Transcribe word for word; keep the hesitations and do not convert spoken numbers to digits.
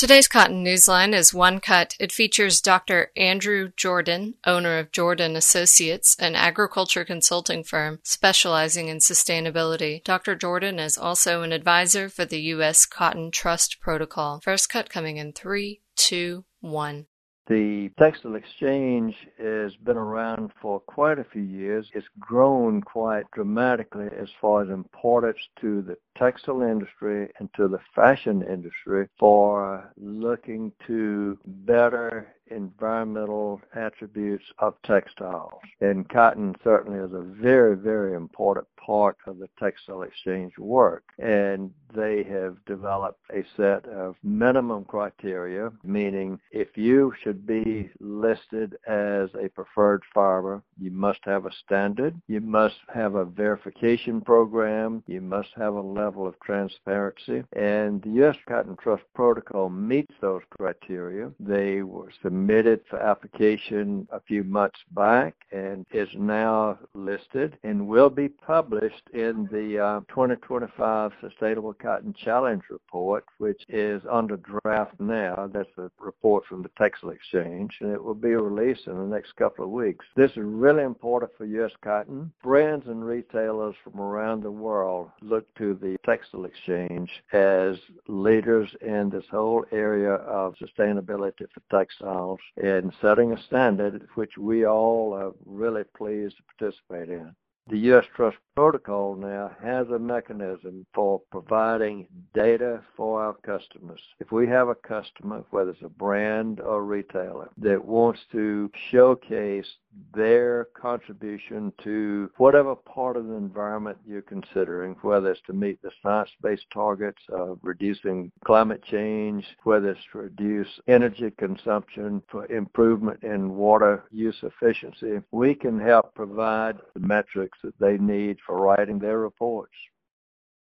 Today's Cotton Newsline is One Cut. It features Doctor Andrew Jordan, owner of Jordan Associates, an agriculture consulting firm specializing in sustainability. Doctor Jordan is also an advisor for the U S Cotton Trust Protocol. First cut coming in three, two, one. The textile exchange has been around for quite a few years. It's grown quite dramatically as far as importance to the textile industry and to the fashion industry for looking to better environmental attributes of textiles. And cotton certainly is a very, very important part of the textile exchange work. And they have developed a set of minimum criteria, meaning if you should be listed as a preferred fiber, you must have a standard, you must have a verification program, you must have a level of transparency, and the U S Cotton Trust Protocol meets those criteria. They were submitted for application a few months back and is now listed and will be published in the uh, twenty twenty-five Sustainable Cotton Challenge report, which is under draft now. That's a report from the Textile Exchange, and it will be released in the next couple of weeks. This is really important for U S Cotton. Brands and retailers from around the world look to the Textile Exchange as leaders in this whole area of sustainability for textiles and setting a standard which we all are really pleased to participate in. The U S Trust Protocol now has a mechanism for providing data for our customers. If we have a customer, whether it's a brand or retailer, that wants to showcase their contribution to whatever part of the environment you're considering, whether it's to meet the science-based targets of reducing climate change, whether it's to reduce energy consumption, for improvement in water use efficiency, we can help provide the metrics that they need for writing their reports.